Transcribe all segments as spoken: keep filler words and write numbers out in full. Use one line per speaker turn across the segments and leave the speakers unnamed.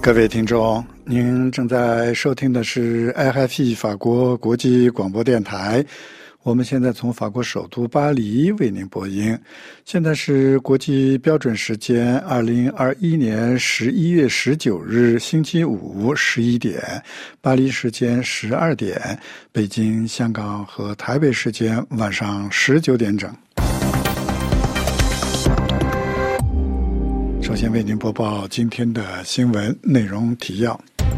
各位听众，您正在收听的是 R F I 法国国际广播电台，我们现在从法国首都巴黎为您播音。现在是国际标准时间二零二一年十一月十九日星期五十一点，巴黎时间十二点，北京、香港和台北时间晚上十九点整。首先为您播报今天的新闻内容提要。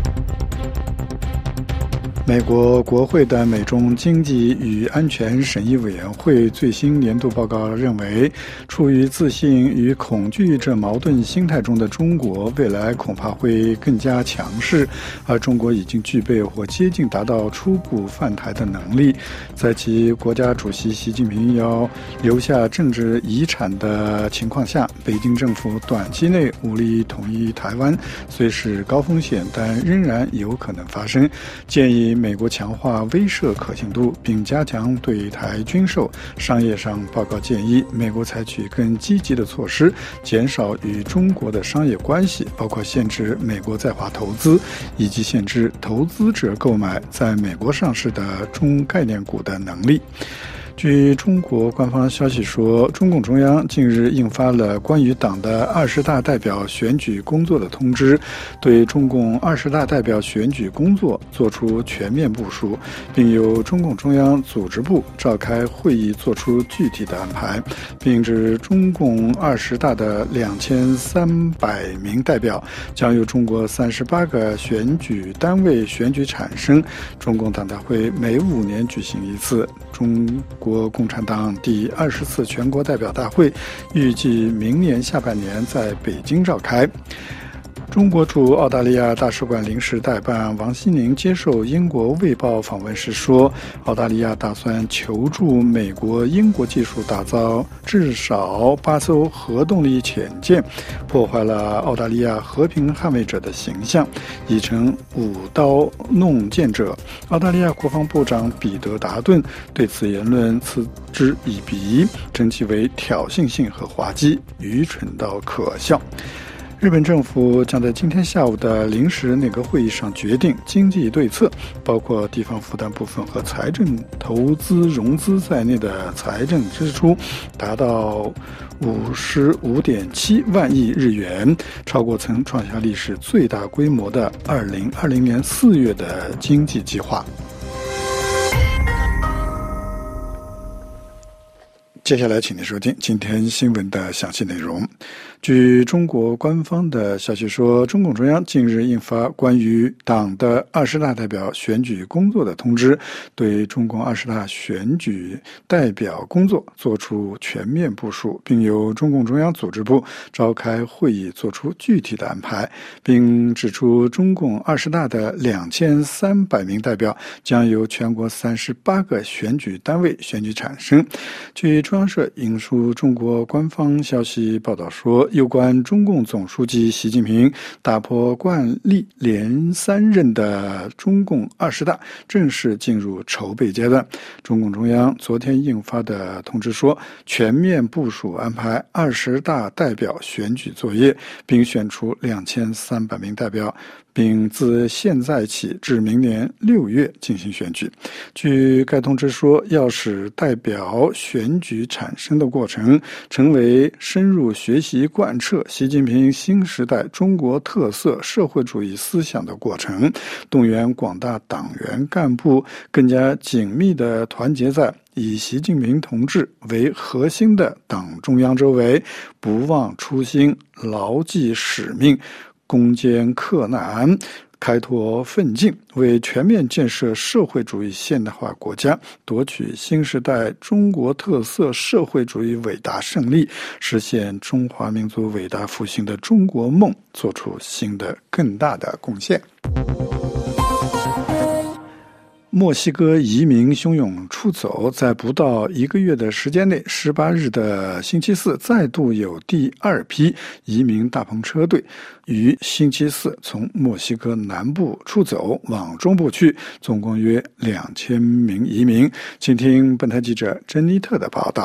美国国会的美中经济与安全审议委员会最新年度报告认为，处于自信与恐惧这矛盾心态中的中国，未来恐怕会更加强势，而中国已经具备或接近达到初步犯台的能力。在其国家主席习近平要留下政治遗产的情况下，北京政府短期内武力统一台湾虽是高风险，但仍然有可能发生。建议美国强化威慑可信度，并加强对台军售。商业上，报告建议美国采取更积极的措施，减少与中国的商业关系，包括限制美国在华投资，以及限制投资者购买在美国上市的中概念股的能力。据中国官方消息说，中共中央近日印发了关于党的二十大代表选举工作的通知，对中共二十大代表选举工作作出全面部署，并由中共中央组织部召开会议作出具体的安排，并指中共二十大的两千三百名代表将由中国三十八个选举单位选举产生。中共党大会每五年举行一次。中国共产党第二十次全国代表大会预计明年下半年在北京召开。中国驻澳大利亚大使馆临时代办王希宁接受英国《卫报》访问时说，澳大利亚打算求助美国、英国技术打造至少八艘核动力潜舰，破坏了澳大利亚和平捍卫者的形象，已成舞刀弄剑者。澳大利亚国防部长彼得·达顿对此言论嗤之以鼻，称其为挑衅性和滑稽，愚蠢到可笑。日本政府将在今天下午的临时内阁会议上决定经济对策，包括地方负担部分和财政投资融资在内的财政支出达到五十五点七万亿日元，超过曾创下历史最大规模的二零二零年四月的经济计划。接下来请您收听今天新闻的详细内容。据中国官方的消息说，中共中央近日印发关于党的二十大代表选举工作的通知，对中共二十大选举代表工作作出全面部署，并由中共中央组织部召开会议作出具体的安排，并指出中共二十大的两千三百名代表将由全国三十八个选举单位选举产生。据中央社引述中国官方消息报道说，有关中共总书记习近平打破惯例连三任的中共二十大正式进入筹备阶段。中共中央昨天印发的通知说，全面部署安排二十大代表选举作业，并选出两千三百名代表，并自现在起至明年六月进行选举。据该通知说，要使代表选举产生的过程成为深入学习贯彻习近平新时代中国特色社会主义思想的过程，动员广大党员干部更加紧密地团结在以习近平同志为核心的党中央周围，不忘初心，牢记使命，攻坚克难，开拓奋进，为全面建设社会主义现代化国家，夺取新时代中国特色社会主义伟大胜利，实现中华民族伟大复兴的中国梦做出新的更大的贡献。墨西哥移民汹涌出走，在不到一个月的时间内，十八日的星期四，再度有第二批移民大篷车队于星期四从墨西哥南部出走，往中部去，总共约两千名移民。请听本台记者珍妮特的报道。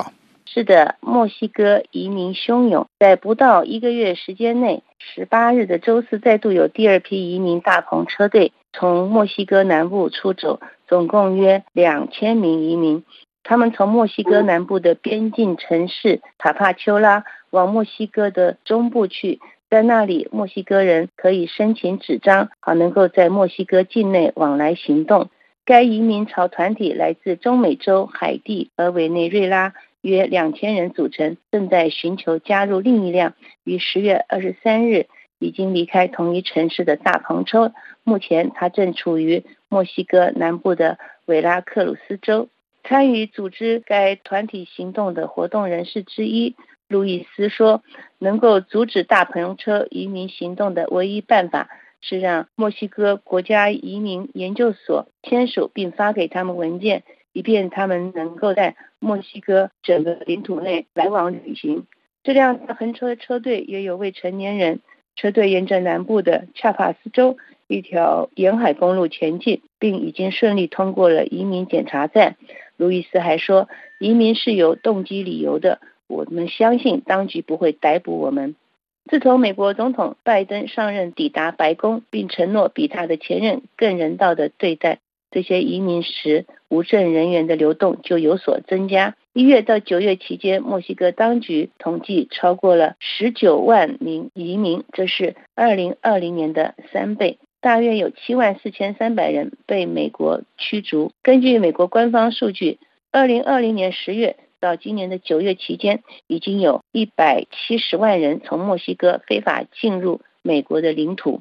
是的，墨西哥移民汹涌，在不到一个月时间内，十八日的周四再度有第二批移民大篷车队从墨西哥南部出走，总共约两千名移民。他们从墨西哥南部的边境城市塔帕丘拉往墨西哥的中部去，在那里墨西哥人可以申请纸张，好能够在墨西哥境内往来行动。该移民潮团体来自中美洲、海地和委内瑞拉，约两千人组成，正在寻求加入另一辆于十月二十三日已经离开同一城市的大篷车。目前他正处于墨西哥南部的维拉克鲁斯州。参与组织该团体行动的活动人士之一路易斯说，能够阻止大篷车移民行动的唯一办法是让墨西哥国家移民研究所签署并发给他们文件，以便他们能够在墨西哥整个领土内来往旅行。这辆横车车队约有未成年人，车队沿着南部的恰帕斯州一条沿海公路前进，并已经顺利通过了移民检查站。路易斯还说，移民是有动机理由的，我们相信当局不会逮捕我们。自从美国总统拜登上任抵达白宫，并承诺比他的前任更人道地对待这些移民时，无证人员的流动就有所增加。一月到九月期间，墨西哥当局统计超过了十九万名移民，这是二零二零年的三倍。大约有七万四千三百人被美国驱逐。根据美国官方数据，二零二零年十月到今年的九月期间，已经有一百七十万人从墨西哥非法进入美国的领土。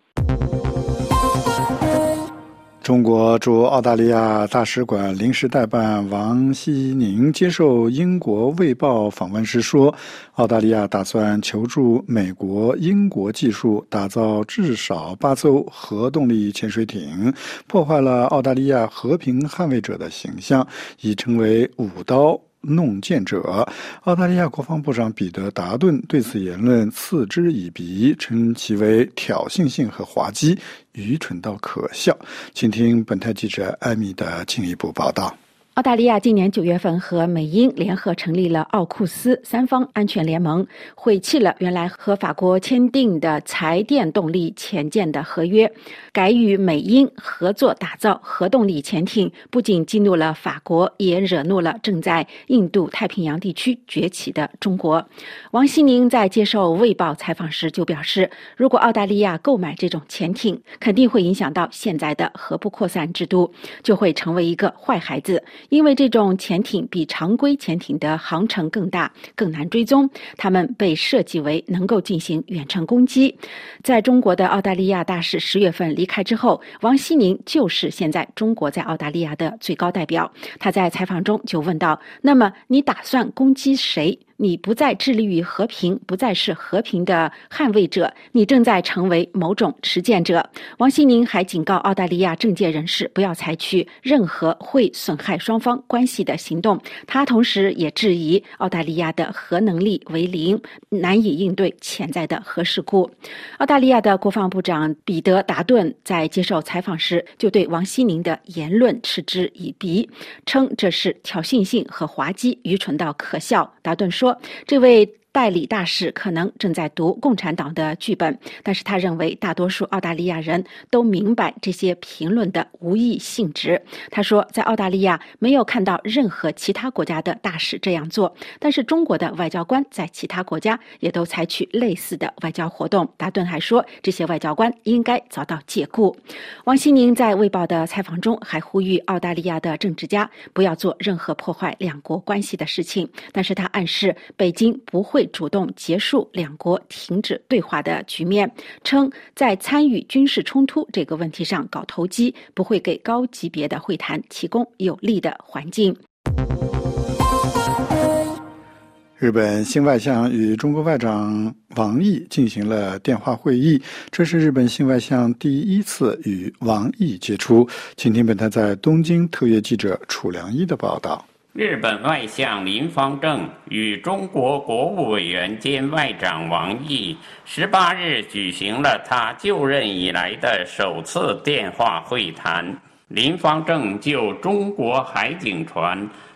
中国驻澳大利亚大使馆临时代办王希宁接受英国《卫报》访问时说，澳大利亚打算求助美国、英国技术，打造至少八艘核动力潜水艇，破坏了澳大利亚和平捍卫者的形象，已成为舞刀弄剑者。澳大利亚国防部长彼得·达顿对此言论嗤之以鼻，称其为挑衅性和滑稽，愚蠢到可笑。请听本台记者艾米的进一步报道。
澳大利亚今年九月份和美英联合成立了奥库斯三方安全联盟，毁弃了原来和法国签订的柴电动力潜舰的合约，改与美英合作打造核动力潜艇，不仅激怒了法国，也惹怒了正在印度太平洋地区崛起的中国。王希宁在接受《卫报》采访时就表示，如果澳大利亚购买这种潜艇，肯定会影响到现在的核不扩散制度，就会成为一个坏孩子。因为这种潜艇比常规潜艇的航程更大，更难追踪，它们被设计为能够进行远程攻击。在中国的澳大利亚大使十月份离开之后，王希宁就是现在中国在澳大利亚的最高代表。他在采访中就问到，那么你打算攻击谁？你不再致力于和平，不再是和平的捍卫者，你正在成为某种实践者。王希宁还警告澳大利亚政界人士不要采取任何会损害双方关系的行动。他同时也质疑澳大利亚的核能力为零，难以应对潜在的核事故。澳大利亚的国防部长彼得·达顿在接受采访时就对王希宁的言论嗤之以鼻，称这是挑衅性和滑稽，愚蠢到可笑。达顿说，这位代理大使可能正在读共产党的剧本，但是他认为大多数澳大利亚人都明白这些评论的无意性质。他说，在澳大利亚没有看到任何其他国家的大使这样做，但是中国的外交官在其他国家也都采取类似的外交活动。达顿还说，这些外交官应该遭到解雇。王希宁在《卫报》的采访中还呼吁澳大利亚的政治家不要做任何破坏两国关系的事情，但是他暗示北京不会主动结束两国停止对话的局面，称在参与军事冲突这个问题上搞投机，不会给高级别的会谈提供有利的环境。
日本新外相与中国外长王毅进行了电话会议，这是日本新外相第一次与王毅接触。请听本台在东京特约记者楚良一的报道。
日本外相林芳正与中国国务委员兼外长王毅十八日举行了他就任以来的首次电话会谈。林芳正就中国海警船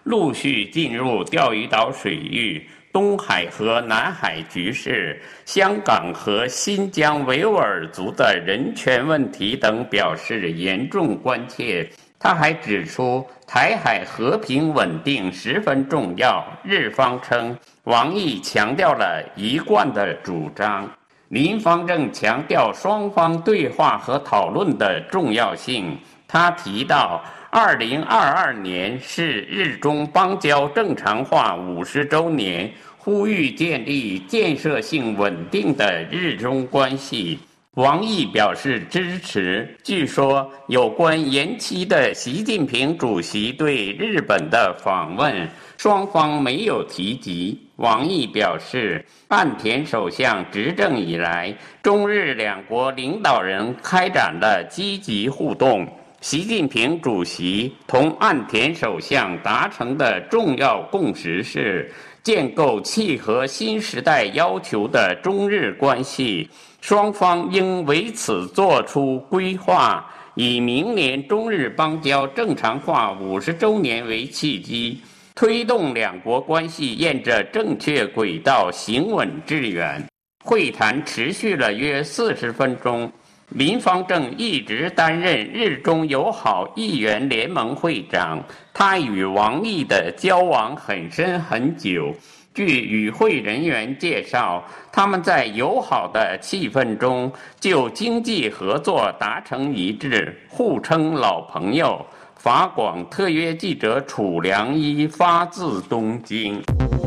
陆续进入钓鱼岛水域、东海和南海局势、香港和新疆维吾尔族的人权问题等表示严重关切。他还指出，台海和平稳定十分重要。日方称，王毅强调了一贯的主张。林方正强调双方对话和讨论的重要性。他提到，二零二二年是日中邦交正常化五十周年，呼吁建立建设性稳定的日中关系。王毅表示支持。据说，有关延期的习近平主席对日本的访问，双方没有提及。王毅表示，岸田首相执政以来，中日两国领导人开展了积极互动。习近平主席同岸田首相达成的重要共识是，建构契合新时代要求的中日关系。双方应为此作出规划，以明年中日邦交正常化五十周年为契机，推动两国关系沿着正确轨道行稳致远。会谈持续了约四十分钟。林方正一直担任日中友好议员联盟会长，他与王毅的交往很深很久。据与会人员介绍，他们在友好的气氛中就经济合作达成一致，互称老朋友。法广特约记者楚良一发自东京。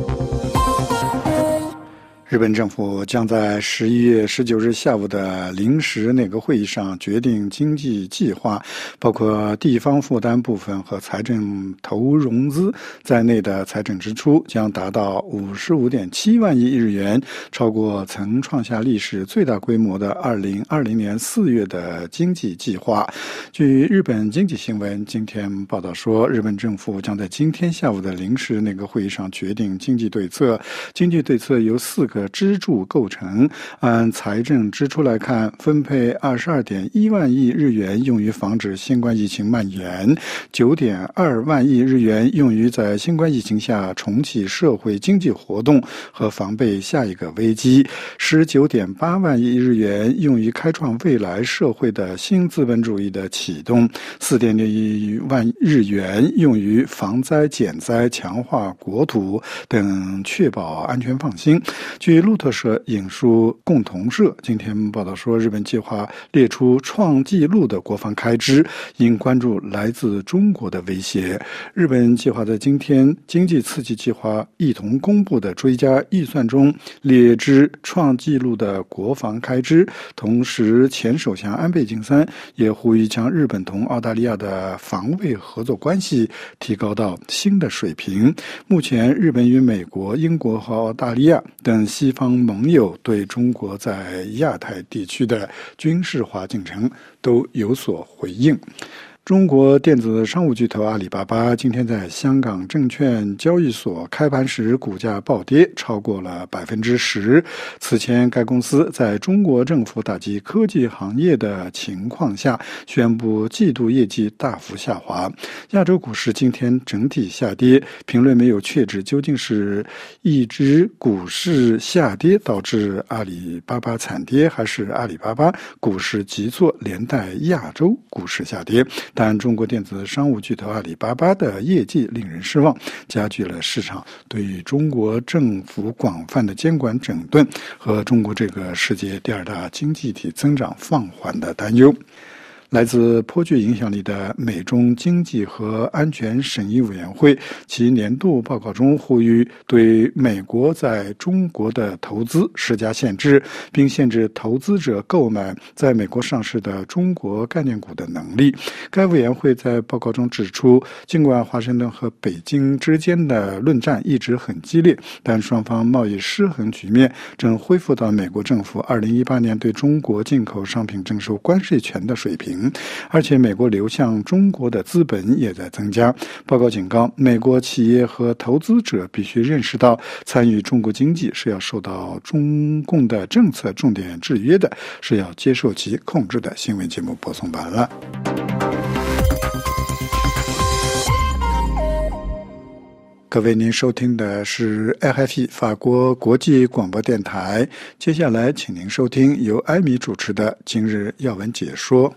日本政府将在十一月十九日下午的临时内阁会议上决定经济计划，包括地方负担部分和财政投融资在内的财政支出将达到五十五点七万亿日元，超过曾创下历史最大规模的二零二零年四月的经济计划。据日本经济新闻今天报道说，日本政府将在今天下午的临时内阁会议上决定经济对策。经济对策由四个支柱构成，按财政支出来看，分配 二十二点一万亿日元用于防止新冠疫情蔓延， 九点二万亿日元用于在新冠疫情下重启社会经济活动和防备下一个危机， 十九点八万亿日元用于开创未来社会的新资本主义的启动， 四点六一万日元用于防灾减灾、强化国土等，确保安全放心。据路透社引述共同社今天报道说，日本计划列出创纪录的国防开支，应关注来自中国的威胁。日本计划在今天经济刺激计划一同公布的追加预算中列支创纪录的国防开支，同时前首相安倍晋三也呼吁将日本同澳大利亚的防卫合作关系提高到新的水平。目前日本与美国、英国和澳大利亚等西方盟友对中国在亚太地区的军事化进程都有所回应。中国电子商务巨头阿里巴巴今天在香港证券交易所开盘时股价暴跌超过了百分之十。此前，该公司在中国政府打击科技行业的情况下，宣布季度业绩大幅下滑。亚洲股市今天整体下跌，评论没有确指究竟是一只股市下跌导致阿里巴巴惨跌，还是阿里巴巴股市急挫连带亚洲股市下跌。但中国电子商务巨头阿里巴巴的业绩令人失望，加剧了市场对于中国政府广泛的监管整顿和中国这个世界第二大经济体增长放缓的担忧。来自颇具影响力的美中经济和安全审议委员会其年度报告中呼吁对美国在中国的投资施加限制，并限制投资者购买在美国上市的中国概念股的能力。该委员会在报告中指出，尽管华盛顿和北京之间的论战一直很激烈，但双方贸易失衡局面正恢复到美国政府二零一八年对中国进口商品征收关税权的水平，而且美国流向中国的资本也在增加。报告警告，美国企业和投资者必须认识到，参与中国经济是要受到中共的政策重点制约的，是要接受其控制的。新闻节目播送完了。 各位，您收听的是 R F I 法国国际广播电台。接下来，请您收听由艾米主持的今日要闻解说。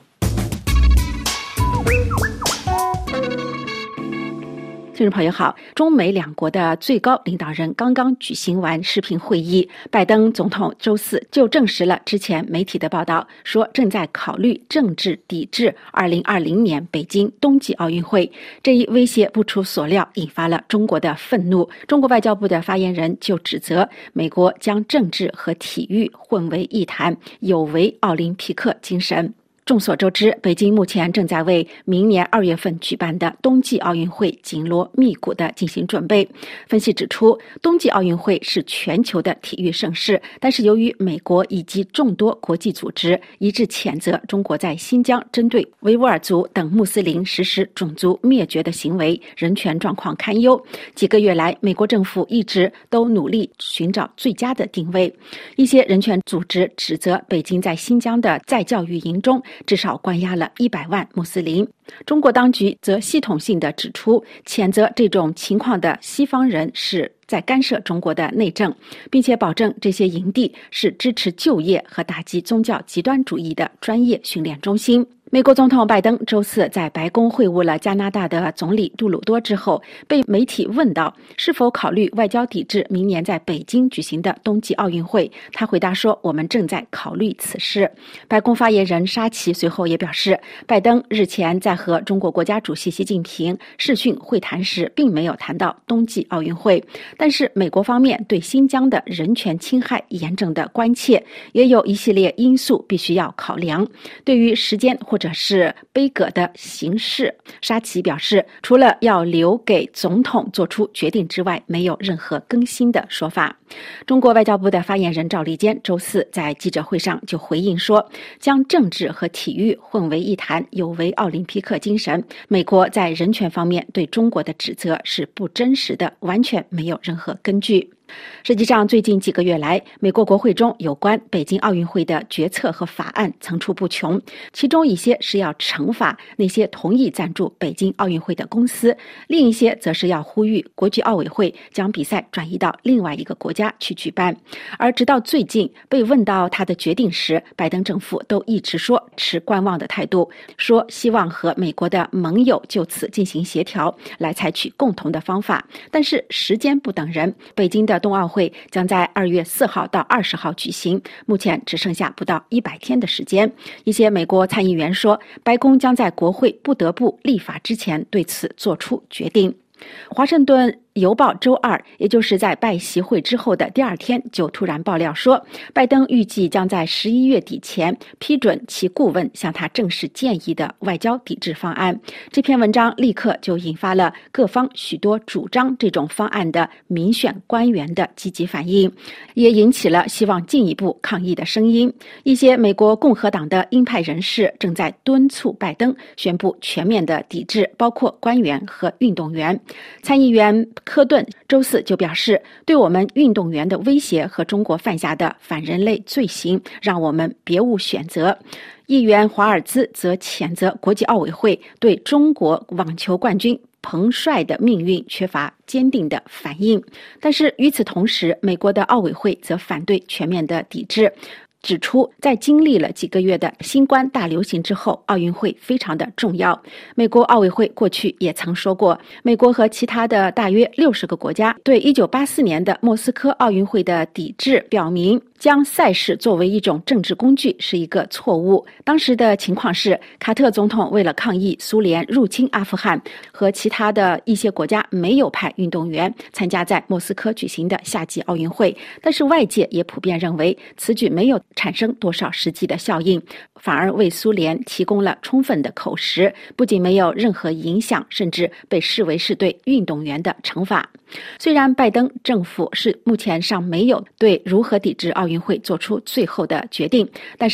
听众朋友好，中美两国的最高领导人刚刚举行完视频会议，拜登总统周四就证实了之前媒体的报道，说正在考虑政治抵制二零二零年北京冬季奥运会。这一威胁不出所料，引发了中国的愤怒。中国外交部的发言人就指责美国将政治和体育混为一谈，有违奥林匹克精神。众所周知，北京目前正在为明年二月份举办的冬季奥运会紧锣密鼓地进行准备。分析指出，冬季奥运会是全球的体育盛事，但是由于美国以及众多国际组织一致谴责中国在新疆针对维吾尔族等穆斯林实施种族灭绝的行为，人权状况堪忧。几个月来，美国政府一直都努力寻找最佳的定位。一些人权组织指责北京在新疆的再教育营中至少关押了一百万穆斯林。中国当局则系统性地指出，谴责这种情况的西方人是在干涉中国的内政，并且保证这些营地是支持就业和打击宗教极端主义的专业训练中心。美国总统拜登周四在白宫会晤了加拿大的总理杜鲁多之后，被媒体问到是否考虑外交抵制明年在北京举行的冬季奥运会，他回答说，我们正在考虑此事。白宫发言人沙奇随后也表示，拜登日前在和中国国家主席习近平视讯会谈时并没有谈到冬季奥运会，但是美国方面对新疆的人权侵害严正的关切，也有一系列因素必须要考量。对于时间或或者是杯葛的形式，沙奇表示，除了要留给总统做出决定之外，没有任何更新的说法。中国外交部的发言人赵立坚周四在记者会上就回应说，将政治和体育混为一谈，有违奥林匹克精神。美国在人权方面对中国的指责是不真实的，完全没有任何根据。实际上，最近几个月来，美国国会中有关北京奥运会的决策和法案层出不穷，其中一些是要惩罚那些同意赞助北京奥运会的公司，另一些则是要呼吁国际奥委会将比赛转移到另外一个国家去举办。而直到最近被问到他的决定时，拜登政府都一直说持观望的态度，说希望和美国的盟友就此进行协调，来采取共同的方法。但是时间不等人，北京的冬奥会将在二月四号到二十号举行，目前只剩下不到一百天的时间。一些美国参议员说，白宫将在国会不得不立法之前对此做出决定。华盛顿邮报周二，也就是在拜习会之后的第二天，就突然爆料说，拜登预计将在十一月底前批准其顾问向他正式建议的外交抵制方案。这篇文章立刻就引发了各方许多主张这种方案的民选官员的积极反应，也引起了希望进一步抗议的声音。一些美国共和党的鹰派人士正在敦促拜登宣布全面的抵制，包括官员和运动员。参议员科顿周四就表示，对我们运动员的威胁和中国犯下的反人类罪行，让我们别无选择。议员华尔兹则谴责国际奥委会对中国网球冠军彭帅的命运缺乏坚定的反应。但是与此同时，美国的奥委会则反对全面的抵制，指出，在经历了几个月的新冠大流行之后，奥运会非常的重要。美国奥委会过去也曾说过，美国和其他的大约六十个国家对一九八四年的莫斯科奥运会的抵制，表明将赛事作为一种政治工具是一个错误。当时的情况是，卡特总统为了抗议苏联入侵阿富汗，和其他的一些国家没有派运动员参加在莫斯科举行的夏季奥运会，但是外界也普遍认为此举没有产生多少实际的效应，反而为苏联提供了充分的口实，不仅没有任何影响，甚至被视为是对运动员的惩罚。虽然拜登政府是目前尚没有对如何抵制奥运会做出最后的决定，但是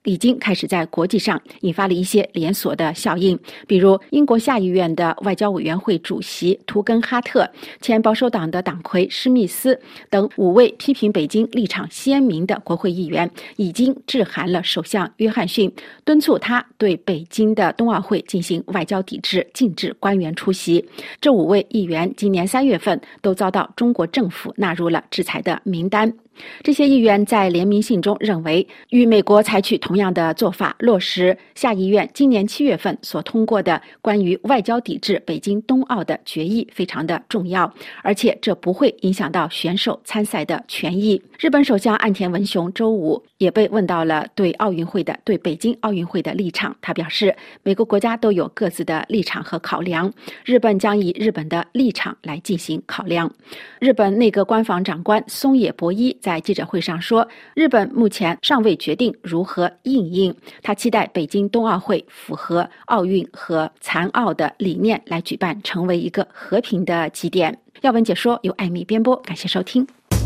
已经开始在国际上引发了一些连锁的效应，比如英国下议院的外交委员会主席图根哈特、前保守党的党魁施密斯等五位批评北京立场鲜明的国会议员已经致函了首相约翰逊，敦促他对北京的冬奥会进行外交抵制，禁止官员出席。这五位议员今年三月份都遭到中国政府纳入了制裁的名单。这些议员在联名信中认为，与美国采取同样的做法，落实下议院今年七月份所通过的关于外交抵制北京冬奥的决议非常的重要，而且这不会影响到选手参赛的权益。日本首相岸田文雄周五也被问到了对奥运会的对北京奥运会的立场，他表示，每个国家都有各自的立场和考量，日本将以日本的立场来进行考量。日本内阁官房长官松野博一在记者会上说，日本目前尚未决定如何应应，他期待北京冬奥会符合奥运和残奥的理念来举办，成为一个和平的基点。要闻解说由艾米编播，感谢收听。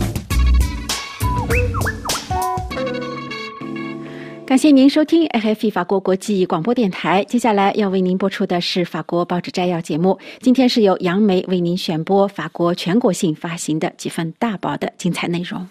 感谢您收听 F F 法国国际广播电台。接下来要为您播出的是法国报纸摘要节目。今天是由杨梅为您选播法国全国性发行的几份大报的精彩内容。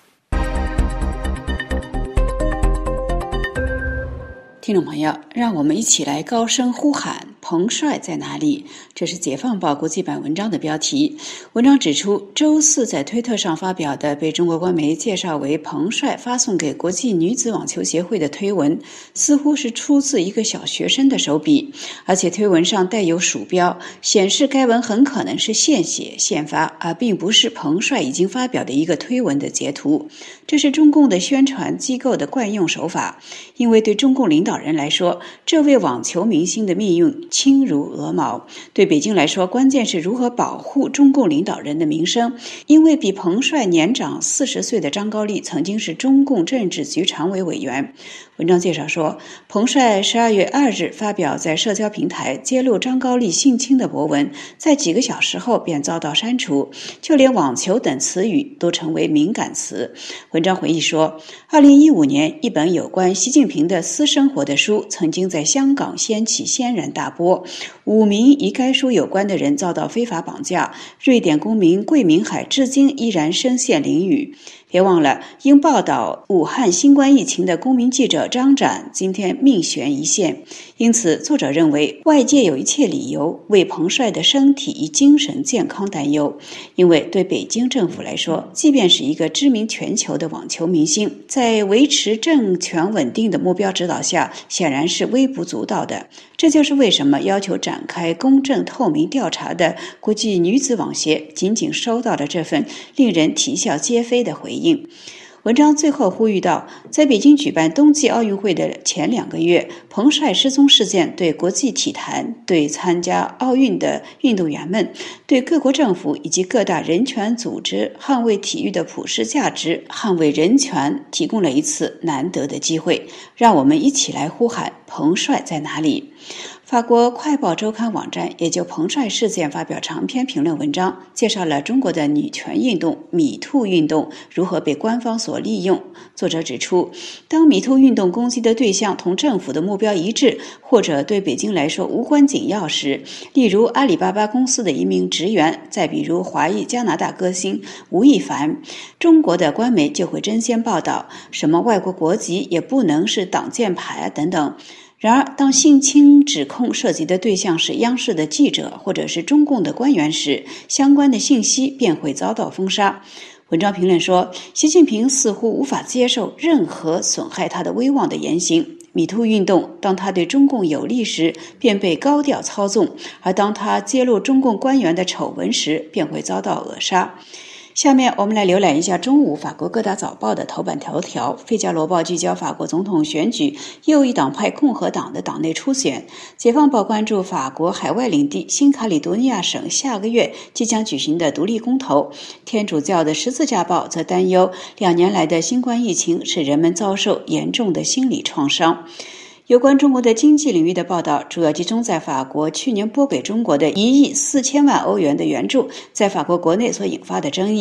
听众朋友，让我们一起来高声呼喊彭帅在哪里？这是解放报国际版文章的标题。文章指出，周四在推特上发表的被中国官媒介绍为彭帅发送给国际女子网球协会的推文，似乎是出自一个小学生的手笔，而且推文上带有鼠标，显示该文很可能是现写现发，而并不是彭帅已经发表的一个推文的截图。这是中共的宣传机构的惯用手法，因为对中共领导人来说，这位网球明星的命运轻如鹅毛。对北京来说，关键是如何保护中共领导人的名声，因为比彭帅年长四十岁的张高丽曾经是中共政治局常委委员。文章介绍说，彭帅十二月二日发表在社交平台揭露张高丽性侵的博文，在几个小时后便遭到删除，就连网球等词语都成为敏感词。文章回忆说，二零一五年一本有关习近平的私生活的书曾经在香港掀起轩然大波，五名与该书有关的人遭到非法绑架，瑞典公民桂明海至今依然身陷囹圄。别忘了，因报道武汉新冠疫情的公民记者张展今天命悬一线。因此，作者认为外界有一切理由为彭帅的身体与精神健康担忧，因为对北京政府来说，即便是一个知名全球的网球明星，在维持政权稳定的目标指导下，显然是微不足道的。这就是为什么要求展开公正透明调查的国际女子网协仅仅收到了这份令人啼笑皆非的回应。文章最后呼吁到，在北京举办冬季奥运会的前两个月，彭帅失踪事件对国际体坛、对参加奥运的运动员们、对各国政府以及各大人权组织捍卫体育的普世价值、捍卫人权提供了一次难得的机会。让我们一起来呼喊彭帅在哪里？法国快报周刊网站也就彭帅事件发表长篇评论文章，介绍了中国的女权运动米兔运动如何被官方所利用。作者指出，当米兔运动攻击的对象同政府的目标一致，或者对北京来说无关紧要时，例如阿里巴巴公司的一名职员，再比如华裔加拿大歌星吴亦凡，中国的官媒就会争先报道什么外国国籍也不能是挡箭牌等等。然而，当性侵指控涉及的对象是央视的记者或者是中共的官员时，相关的信息便会遭到封杀。文章评论说，习近平似乎无法接受任何损害他的威望的言行。米兔运动，当他对中共有利时，便被高调操纵；而当他揭露中共官员的丑闻时，便会遭到扼杀。下面我们来浏览一下中午法国各大早报的头版头条。费加罗报聚焦法国总统选举，右翼党派共和党的党内初选。解放报关注法国海外领地新卡里多尼亚省下个月即将举行的独立公投。天主教的十字架报则担忧，两年来的新冠疫情使人们遭受严重的心理创伤。有关中国的经济领域的报道主要集中在法国去年拨给中国的一亿四千万欧元的援助在法国国内所引发的争议。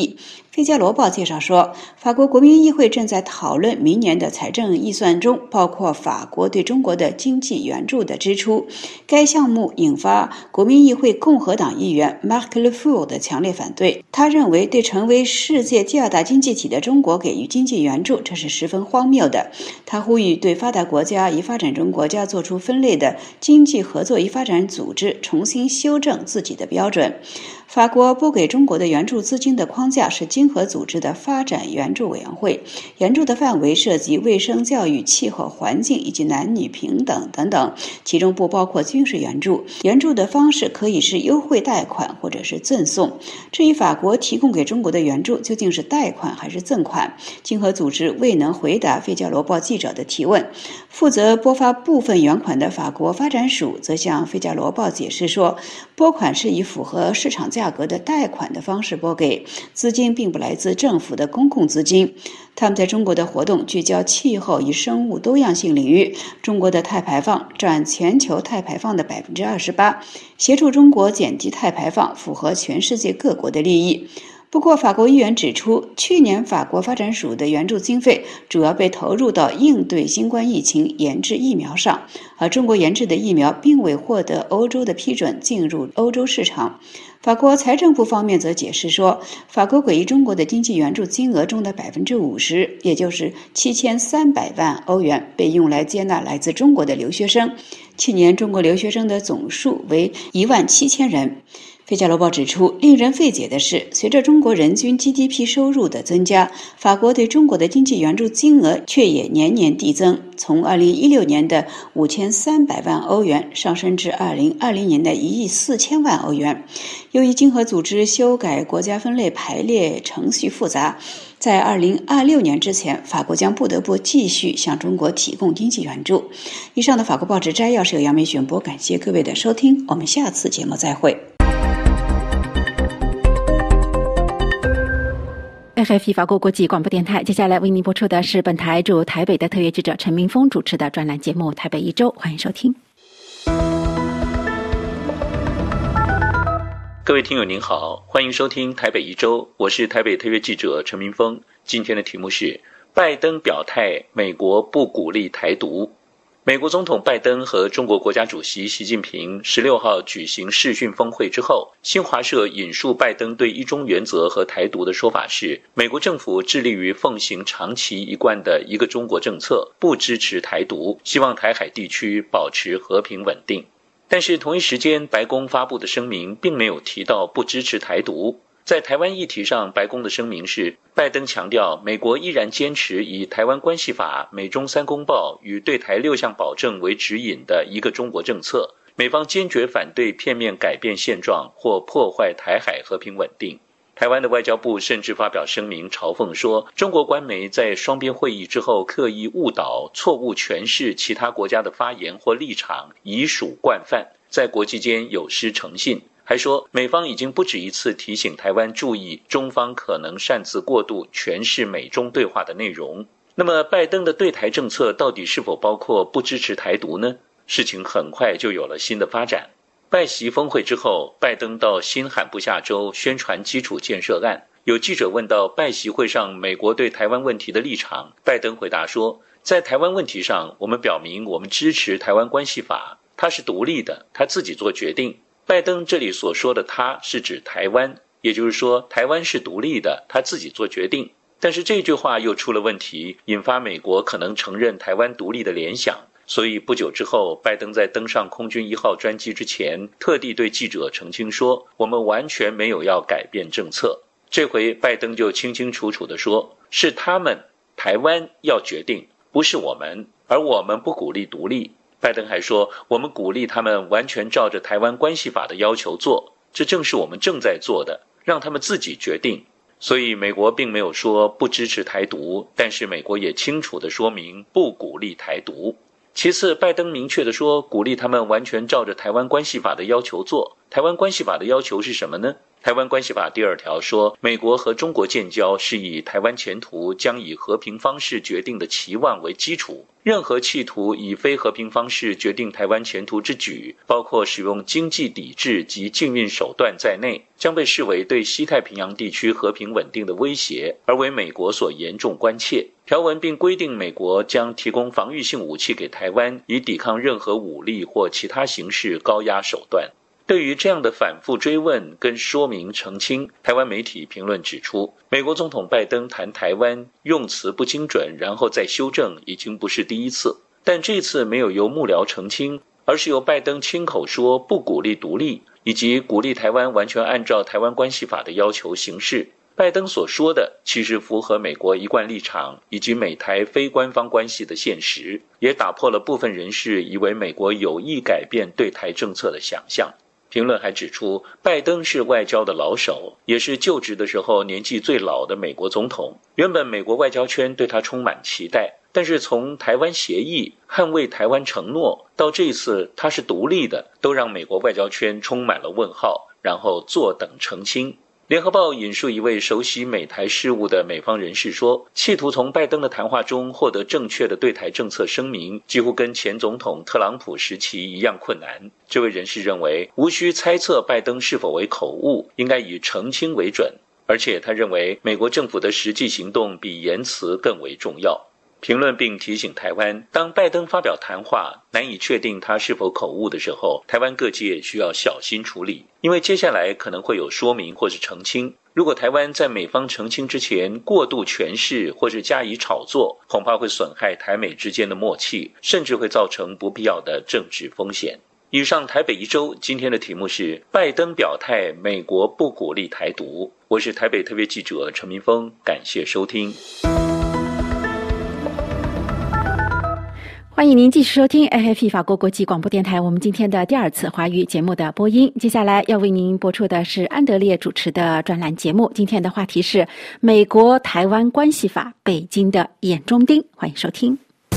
《费加罗报》介绍说，法国国民议会正在讨论明年的财政预算中包括法国对中国的经济援助的支出。该项目引发国民议会共和党议员 Marc Lefour 的强烈反对。他认为，对成为世界第二大经济体的中国给予经济援助，这是十分荒谬的。他呼吁对发达国家与发展中国家做出分类的经济合作与发展组织重新修正自己的标准。法国拨给中国的援助资金的框架是经合组织的发展援助委员会，援助的范围涉及卫生、教育、气候、环境以及男女平等等等，其中不包括军事援助。援助的方式可以是优惠贷款或者是赠送。至于法国提供给中国的援助究竟是贷款还是赠款，经合组织未能回答《费加罗报》记者的提问。负责拨发部分援款的法国发展署则向《费加罗报》解释说，拨款是以符合市场价格的贷款的方式拨给，资金并不来自政府的公共资金。他们在中国的活动聚焦气候与生物多样性领域，中国的碳排放占全球碳排放的 百分之二十八， 协助中国减低碳排放符合全世界各国的利益。不过，法国议员指出，去年法国发展署的援助经费主要被投入到应对新冠疫情研制疫苗上，而中国研制的疫苗并未获得欧洲的批准进入欧洲市场。法国财政部方面则解释说，法国给予中国的经济援助金额中的 百分之五十， 也就是七千三百万欧元，被用来接纳来自中国的留学生。去年中国留学生的总数为一万七千人。费加罗报指出，令人费解的是，随着中国人均 G D P 收入的增加，法国对中国的经济援助金额却也年年递增，从二零一六年的五千三百万欧元上升至二零二零年的一亿四千万欧元。由于经合组织修改国家分类排列程序复杂，在二零二六年之前，法国将不得不继续向中国提供经济援助。以上的法国报纸摘要是由杨梅选播，感谢各位的收听，我们下次节目再会。
F F 法国国际广播电台，接下来为您播出的是本台驻台北的特约记者陈明峰主持的专栏节目《台北一周》，欢迎收听。
各位听友您好，欢迎收听台北一周，我是台北特约记者陈明峰。今天的题目是拜登表态，美国不鼓励台独。美国总统拜登和中国国家主席习近平十六号举行视讯峰会之后，新华社引述拜登对一中原则和台独的说法是，美国政府致力于奉行长期一贯的一个中国政策，不支持台独，希望台海地区保持和平稳定。但是同一时间，白宫发布的声明并没有提到不支持台独。在台湾议题上，白宫的声明是，拜登强调美国依然坚持以台湾关系法、美中三公报与对台六项保证为指引的一个中国政策，美方坚决反对片面改变现状或破坏台海和平稳定。台湾的外交部甚至发表声明嘲讽说，中国官媒在双边会议之后刻意误导、错误诠释其他国家的发言或立场，已属惯犯，在国际间有失诚信。还说，美方已经不止一次提醒台湾注意中方可能擅自过度诠释美中对话的内容。那么，拜登的对台政策到底是否包括不支持台独呢？事情很快就有了新的发展。拜习峰会之后，拜登到新罕布夏州宣传基础建设案。有记者问到拜习会上美国对台湾问题的立场，拜登回答说，在台湾问题上，我们表明我们支持台湾关系法，它是独立的，它自己做决定。拜登这里所说的他是指台湾，也就是说台湾是独立的，他自己做决定。但是这句话又出了问题，引发美国可能承认台湾独立的联想。所以不久之后，拜登在登上空军一号专机之前，特地对记者澄清说，我们完全没有要改变政策。这回拜登就清清楚楚地说，是他们台湾要决定，不是我们，而我们不鼓励独立。拜登还说，我们鼓励他们完全照着台湾关系法的要求做，这正是我们正在做的，让他们自己决定。所以美国并没有说不支持台独，但是美国也清楚地说明不鼓励台独。其次，拜登明确地说，鼓励他们完全照着台湾关系法的要求做。台湾关系法的要求是什么呢？ 台湾关系法第二条说，美国和中国建交是以台湾前途将以和平方式决定的期望为基础，任何企图以非和平方式决定台湾前途之举，包括使用经济抵制及禁运手段在内，将被视为对西太平洋地区和平稳定的威胁，而为美国所严重关切。条文并规定美国将提供防御性武器给台湾，以抵抗任何武力或其他形式高压手段。对于这样的反复追问跟说明澄清，台湾媒体评论指出，美国总统拜登谈台湾用词不精准，然后再修正，已经不是第一次。但这次没有由幕僚澄清，而是由拜登亲口说不鼓励独立，以及鼓励台湾完全按照台湾关系法的要求行事。拜登所说的其实符合美国一贯立场以及美台非官方关系的现实，也打破了部分人士以为美国有意改变对台政策的想象。评论还指出，拜登是外交的老手，也是就职的时候年纪最老的美国总统。原本美国外交圈对他充满期待，但是从台湾协议、捍卫台湾承诺到这次他是独立的，都让美国外交圈充满了问号，然后坐等澄清。联合报引述一位熟悉美台事务的美方人士说，企图从拜登的谈话中获得正确的对台政策声明，几乎跟前总统特朗普时期一样困难。这位人士认为，无需猜测拜登是否为口误，应该以澄清为准，而且他认为美国政府的实际行动比言辞更为重要。评论并提醒台湾，当拜登发表谈话难以确定他是否口误的时候，台湾各界需要小心处理，因为接下来可能会有说明或是澄清。如果台湾在美方澄清之前过度诠释或是加以炒作，恐怕会损害台美之间的默契，甚至会造成不必要的政治风险。以上台北一周今天的题目是拜登表态美国不鼓励台独。我是台北特别记者陈明峰，感谢收听。
欢迎您继续收听 A F P 法国国际广播电台我们今天的第二次华语节目的播音。接下来要为您播出的是安德烈主持的专栏节目，今天的话题是美国台湾关系法，北京的眼中钉。欢迎收听。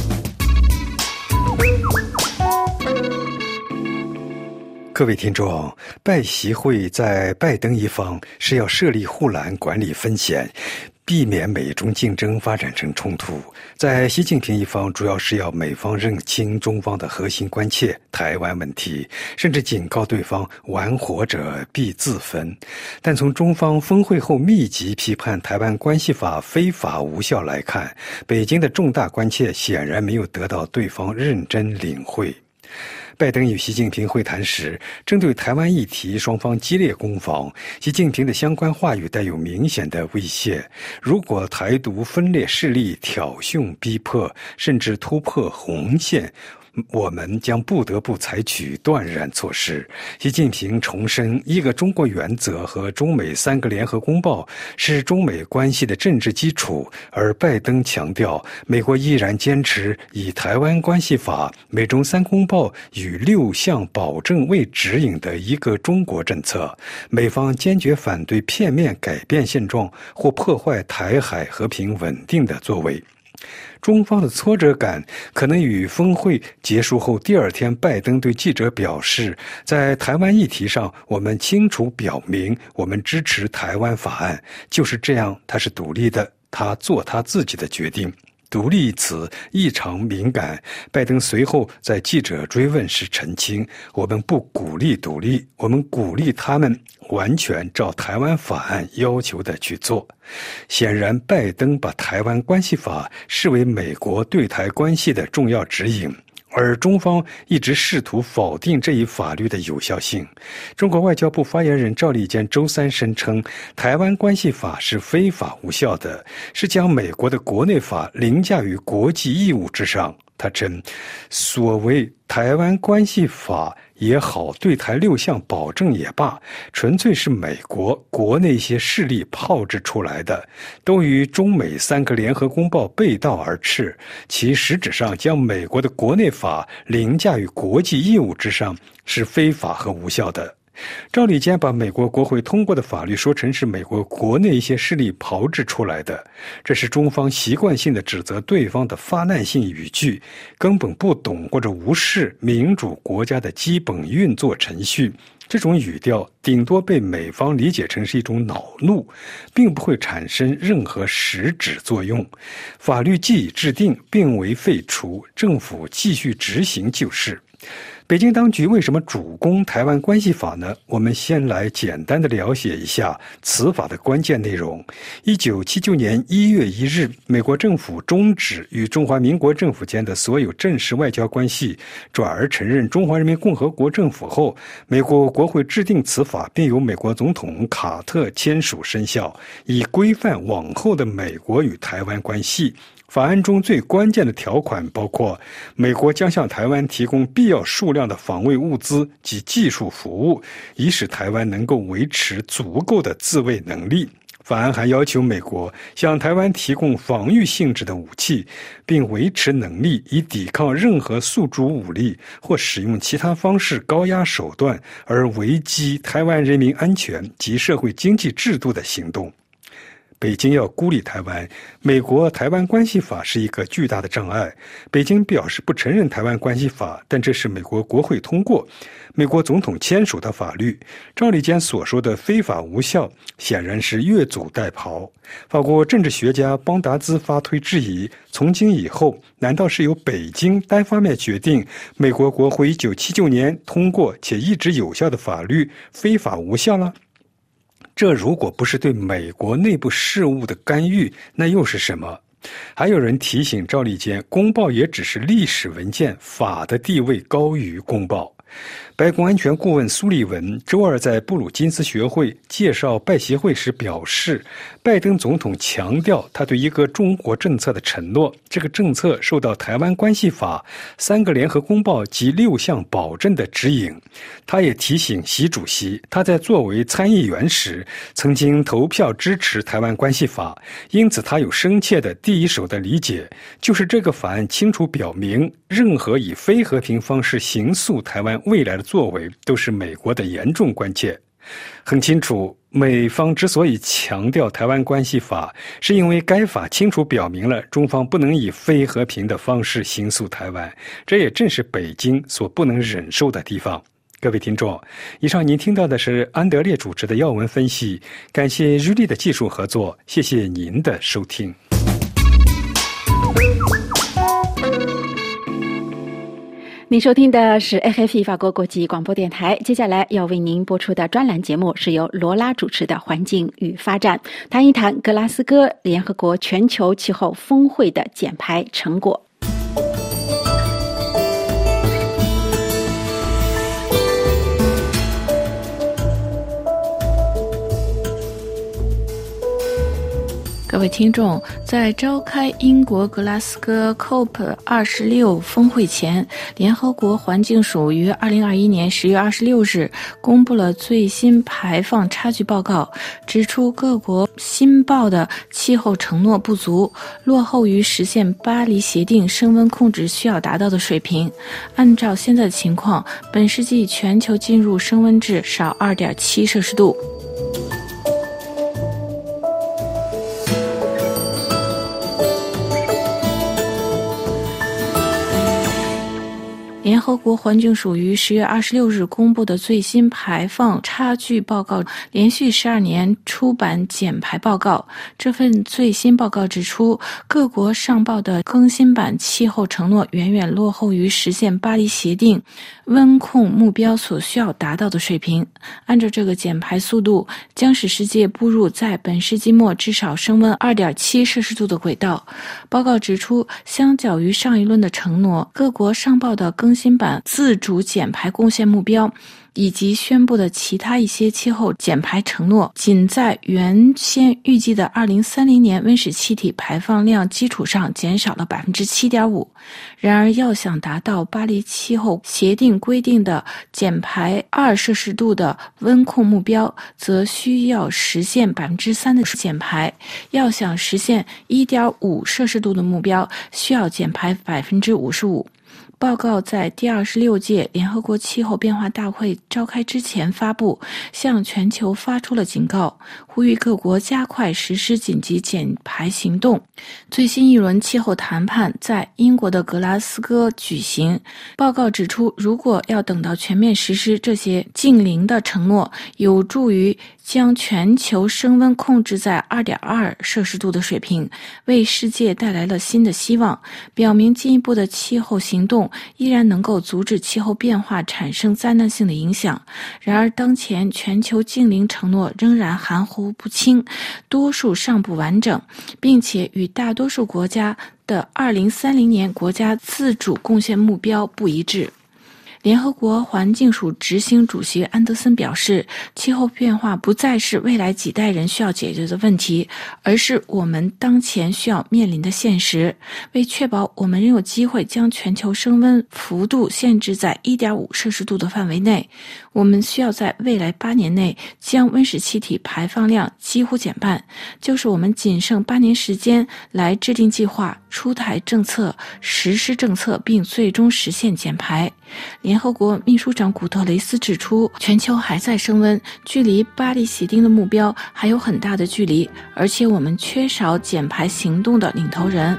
各位听众，拜习会在拜登一方是要设立护栏管理风险，避免美中竞争发展成冲突。在习近平一方，主要是要美方认清中方的核心关切台湾问题，甚至警告对方玩火者必自焚。但从中方峰会后密集批判台湾关系法非法无效来看，北京的重大关切显然没有得到对方认真领会。拜登与习近平会谈时，针对台湾议题，双方激烈攻防。习近平的相关话语带有明显的威胁：如果台独分裂势力挑衅、逼迫，甚至突破红线，我们将不得不采取断然措施。习近平重申一个中国原则和中美三个联合公报是中美关系的政治基础，而拜登强调美国依然坚持以台湾关系法、美中三公报与六项保证为指引的一个中国政策。美方坚决反对片面改变现状或破坏台海和平稳定的作为。中方的挫折感可能与峰会结束后第二天拜登对记者表示，在台湾议题上我们清楚表明我们支持台湾法案，就是这样，他是独立的，他做他自己的决定。独立一词异常敏感，拜登随后在记者追问时澄清，我们不鼓励独立，我们鼓励他们完全照台湾法案要求的去做。显然拜登把台湾关系法视为美国对台关系的重要指引，而中方一直试图否定这一法律的有效性。中国外交部发言人赵立坚周三声称，台湾关系法是非法无效的，是将美国的国内法凌驾于国际义务之上。他称，所谓台湾关系法也好，对台六项保证也罢，纯粹是美国国内一些势力炮制出来的，都与中美三个联合公报背道而驰，其实质上将美国的国内法凌驾于国际义务之上，是非法和无效的。
赵立坚把美国国会通过的法律说成是美国国内一些势力炮制出来的，这是中方习惯性的指责对方的发难性语句，根本不懂或者无视民主国家的基本运作程序。这种语调顶多被美方理解成是一种恼怒，并不会产生任何实质作用。法律既已制定，并未废除，政府继续执行就是。北京当局为什么主攻台湾关系法呢？我们先来简单的了解一下此法的关键内容。一九七九年一月一日，美国政府终止与中华民国政府间的所有正式外交关系，转而承认中华人民共和国政府后，美国国会制定此法，并由美国总统卡特签署生效，以规范往后的美国与台湾关系。法案中最关键的条款包括，美国将向台湾提供必要数量的防卫物资及技术服务，以使台湾能够维持足够的自卫能力。法案还要求美国向台湾提供防御性质的武器，并维持能力以抵抗任何诉诸武力或使用其他方式高压手段而危及台湾人民安全及社会经济制度的行动。北京要孤立台湾，美国台湾关系法是一个巨大的障碍。北京表示不承认台湾关系法，但这是美国国会通过，美国总统签署的法律。赵立坚所说的非法无效，显然是越俎代庖。法国政治学家邦达兹发推质疑，从今以后，难道是由北京单方面决定美国国会一九七九年通过且一直有效的法律非法无效了？这如果不是对美国内部事务的干预，那又是什么？还有人提醒赵立坚，公报也只是历史文件，法的地位高于公报。白宫安全顾问苏利文周二在布鲁金斯学会介绍拜协会时表示，拜登总统强调他对一个中国政策的承诺，这个政策受到台湾关系法、三个联合公报及六项保证的指引。他也提醒习主席，他在作为参议员时曾经投票支持台湾关系法，因此他有深切的第一手的理解，就是这个法案清楚表明，任何以非和平方式形塑台湾未来的作为都是美国的严重关切。很清楚，美方之所以强调台湾关系法，是因为该法清楚表明了中方不能以非和平的方式形塑台湾，这也正是北京所不能忍受的地方。各位听众，以上您听到的是安德烈主持的要闻分析，感谢日立的技术合作，谢谢您的收听。
您收听的是 A F P 法国国际广播电台，接下来要为您播出的专栏节目是由罗拉主持的环境与发展，谈一谈格拉斯哥联合国全球气候峰会的减排成果。
各位听众，在召开英国格拉斯哥 C O P 二十六 峰会前，联合国环境署于二零二一年十月二十六日公布了最新排放差距报告，指出各国新报的气候承诺不足，落后于实现巴黎协定升温控制需要达到的水平。按照现在的情况，本世纪全球进入升温至少 二点七摄氏度。联合国环境署于十月二十六日公布的最新排放差距报告，连续十二年出版减排报告。这份最新报告指出，各国上报的更新版气候承诺远远落后于实现巴黎协定温控目标所需要达到的水平。按照这个减排速度，将使世界步入在本世纪末至少升温 二点七摄氏度的轨道。报告指出，相较于上一轮的承诺，各国上报的更新版自主减排贡献目标以及宣布的其他一些气候减排承诺，仅在原先预计的二零三零年温室气体排放量基础上减少了 百分之七点五。 然而要想达到巴黎气候协定规定的减排二摄氏度的温控目标，则需要实现 百分之三 的减排，要想实现 一点五摄氏度的目标，需要减排 百分之五十五。 报告在第二十六届联合国气候变化大会召开之前发布，向全球发出了警告，呼吁各国加快实施紧急减排行动。最新一轮气候谈判在英国的格拉斯哥举行。报告指出，如果要等到全面实施这些净零的承诺，有助于将全球升温控制在 二点二 摄氏度的水平，为世界带来了新的希望，表明进一步的气候行动依然能够阻止气候变化产生灾难性的影响。然而，当前全球净零承诺仍然含糊不清，多数尚不完整，并且与大多数国家的二零三零年国家自主贡献目标不一致。联合国环境署执行主席安德森表示，气候变化不再是未来几代人需要解决的问题，而是我们当前需要面临的现实。为确保我们仍有机会将全球升温幅度限制在 一点五 摄氏度的范围内，我们需要在未来八年内将温室气体排放量几乎减半，就是我们仅剩八年时间来制定计划、出台政策、实施政策，并最终实现减排。联合国秘书长古特雷斯指出，全球还在升温，距离巴黎协定的目标还有很大的距离，而且我们缺少减排行动的领头人。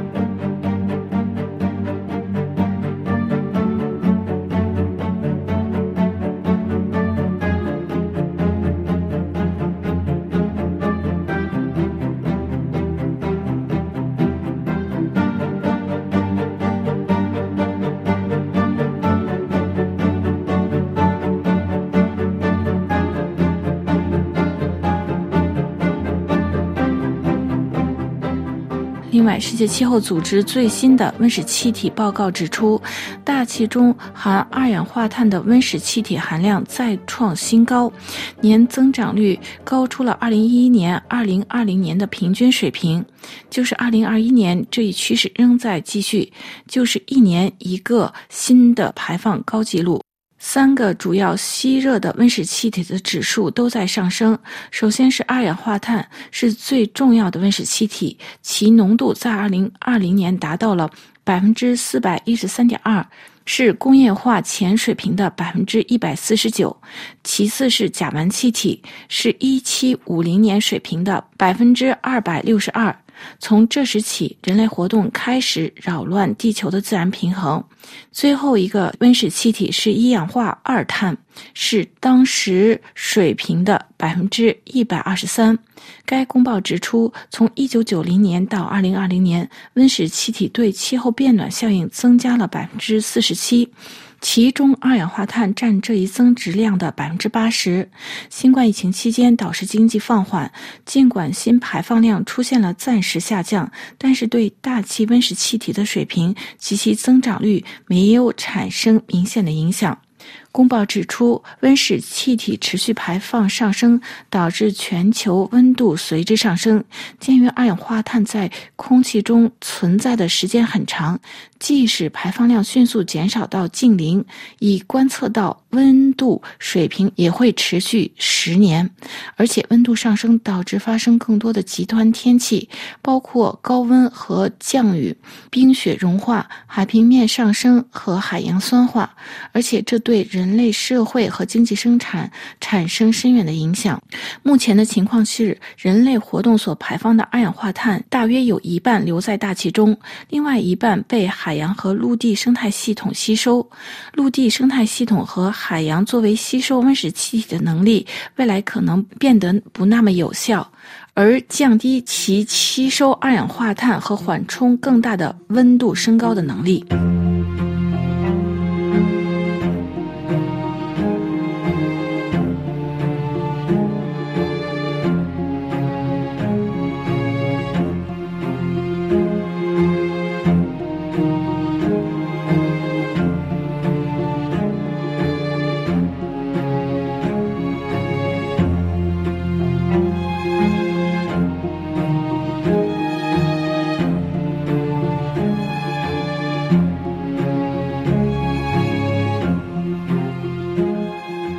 另外，世界气候组织最新的温室气体报告指出，大气中含二氧化碳的温室气体含量再创新高，年增长率高出了二零一一年、二零二零年的平均水平。就是二零二一年，这一趋势仍在继续，就是一年一个新的排放高纪录。三个主要吸热的温室气体的指数都在上升。首先是二氧化碳，是最重要的温室气体，其浓度在二零二零年达到了 百分之四百一十三点二， 是工业化前水平的 百分之一百四十九。其次是甲烷气体，是一七五零年水平的 百分之二百六十二。从这时起，人类活动开始扰乱地球的自然平衡。最后一个温室气体是一氧化二碳，是当时水平的 百分之一百二十三。该公报指出，从一九九零年到二零二零年，温室气体对气候变暖效应增加了 百分之四十七。其中二氧化碳占这一增值量的 百分之八十。 新冠疫情期间导致经济放缓，尽管新排放量出现了暂时下降，但是对大气温室气体的水平及其增长率没有产生明显的影响。公报指出，温室气体持续排放上升，导致全球温度随之上升。鉴于二氧化碳在空气中存在的时间很长，即使排放量迅速减少到近零，已观测到温度水平也会持续十年。而且温度上升导致发生更多的极端天气，包括高温和降雨、冰雪融化、海平面上升和海洋酸化，而且这对人人类社会和经济生产产生深远的影响。目前的情况是，人类活动所排放的二氧化碳大约有一半留在大气中，另外一半被海洋和陆地生态系统吸收。陆地生态系统和海洋作为吸收温室气体的能力，未来可能变得不那么有效，而降低其吸收二氧化碳和缓冲更大的温度升高的能力。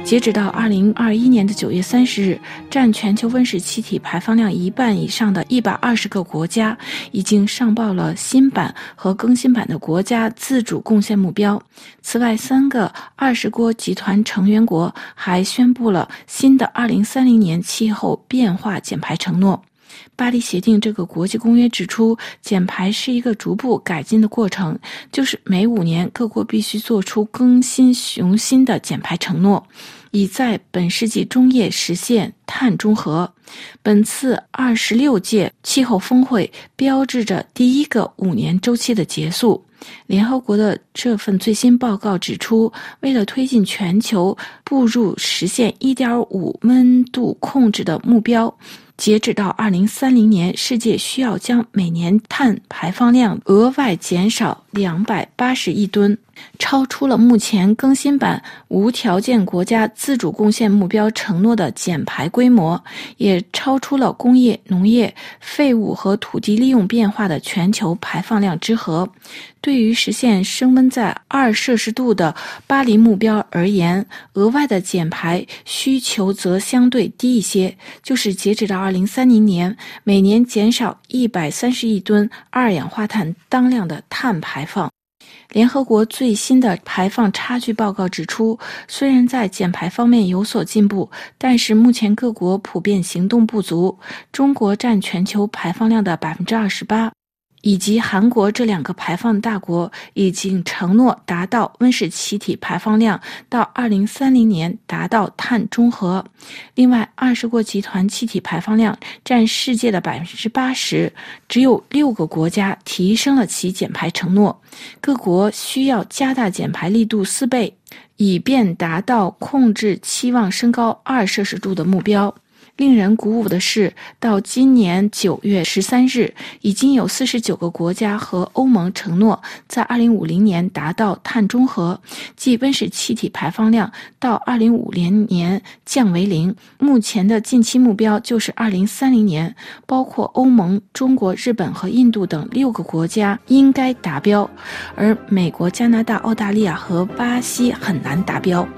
截止到二零二一年的九月三十日，占全球温室气体排放量一半以上的一百二十个国家已经上报了新版和更新版的国家自主贡献目标。此外，三个二十国集团成员国还宣布了新的二零三零年气候变化减排承诺。巴黎协定这个国际公约指出，减排是一个逐步改进的过程，就是每五年各国必须做出更新雄心的减排承诺，以在本世纪中叶实现碳中和。本次二十六届气候峰会标志着第一个五年周期的结束。联合国的这份最新报告指出，为了推进全球步入实现 一点五 温度控制的目标，截止到二零三零年，世界需要将每年碳排放量额外减少两百八十亿吨，超出了目前更新版无条件国家自主贡献目标承诺的减排规模，也超出了工业、农业、废物和土地利用变化的全球排放量之和。对于实现升温在二摄氏度的巴黎目标而言，额外的减排需求则相对低一些，就是截止到二零三零年，每年减少一百三十亿吨二氧化碳当量的碳排放。联合国最新的排放差距报告指出，虽然在减排方面有所进步，但是目前各国普遍行动不足。中国占全球排放量的 百分之二十八，以及韩国这两个排放大国已经承诺达到温室气体排放量到二零三零年达到碳中和。另外，二十国集团气体排放量占世界的 百分之八十， 只有六个国家提升了其减排承诺。各国需要加大减排力度四倍，以便达到控制期望升高二摄氏度的目标。令人鼓舞的是，到今年九月十三日，已经有四十九个国家和欧盟承诺在二零五零年达到碳中和，即温室气体排放量到二零五零年降为零。目前的近期目标就是二零三零年，包括欧盟、中国、日本和印度等六个国家应该达标，而美国、加拿大、澳大利亚和巴西很难达标。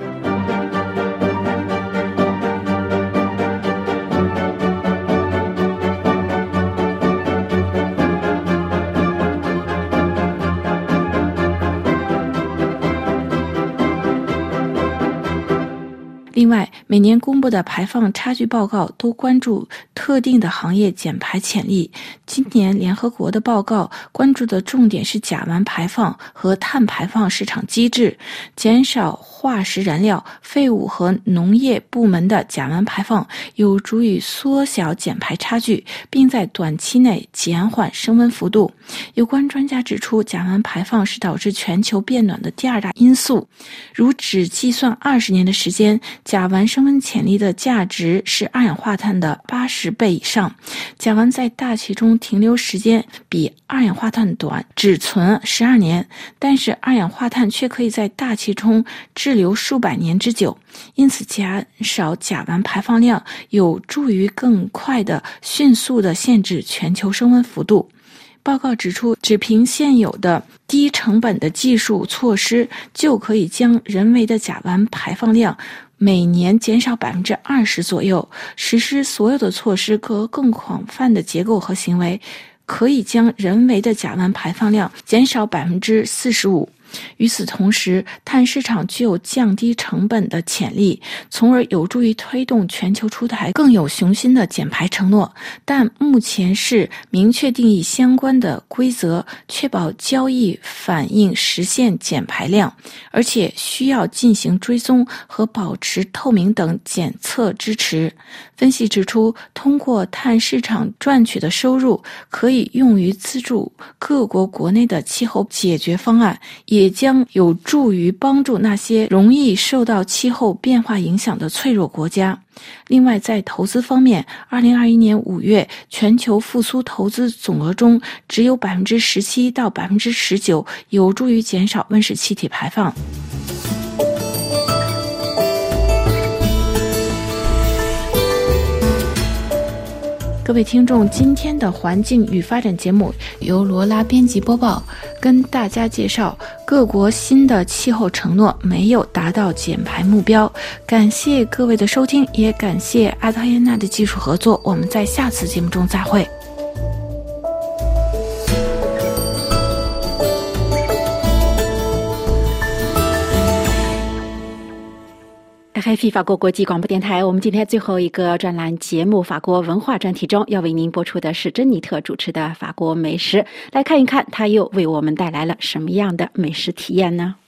另外，每年公布的排放差距报告都关注特定的行业减排潜力。今年联合国的报告关注的重点是甲烷排放和碳排放市场机制，减少化石燃料、废物和农业部门的甲烷排放，有助于缩小减排差距，并在短期内减缓升温幅度。有关专家指出，甲烷排放是导致全球变暖的第二大因素。如只计算二十年的时间，甲烷升温潜力的价值是二氧化碳的八十倍以上。甲烷在大气中停留时间比二氧化碳短，只存十二年，但是二氧化碳却可以在大气中滞留数百年之久。因此，减少甲烷排放量有助于更快的、迅速的限制全球升温幅度。报告指出，只凭现有的低成本的技术措施，就可以将人为的甲烷排放量每年减少 百分之二十 左右。实施所有的措施和更广泛的结构和行为，可以将人为的甲烷排放量减少 百分之四十五。与此同时，碳市场具有降低成本的潜力，从而有助于推动全球出台更有雄心的减排承诺。但目前是明确定义相关的规则，确保交易反映实现减排量，而且需要进行追踪和保持透明等检测支持。分析指出，通过碳市场赚取的收入可以用于资助各国国内的气候解决方案，也将有助于帮助那些容易受到气候变化影响的脆弱国家。另外，在投资方面，二零二一年五月全球复苏投资总额中，只有 百分之十七 到 百分之十九 有助于减少温室气体排放。 各位听众，今天的环境与发展节目由罗拉编辑播报，跟大家介绍各国新的气候承诺没有达到减排目标。感谢各位的收听，也感谢阿特耶娜的技术合作。我们在下次节目中再会。
F F 法国国际广播电台，我们今天最后一个专栏节目法国文化专题中要为您播出的是珍妮特主持的法国美食，来看一看她又为我们带来了什么样的美食体验呢？